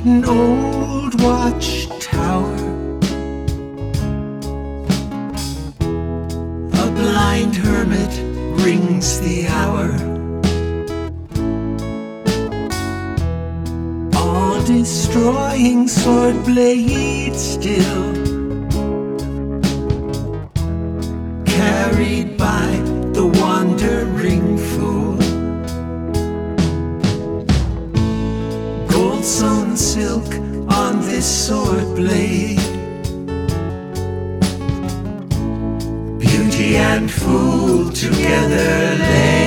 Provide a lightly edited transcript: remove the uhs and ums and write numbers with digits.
an old watchtower. A blind hermit rings the hour. All-destroying sword blade still, carried by the wandering fool. Gold-sewn silk on this sword blade, beauty and fool together lay.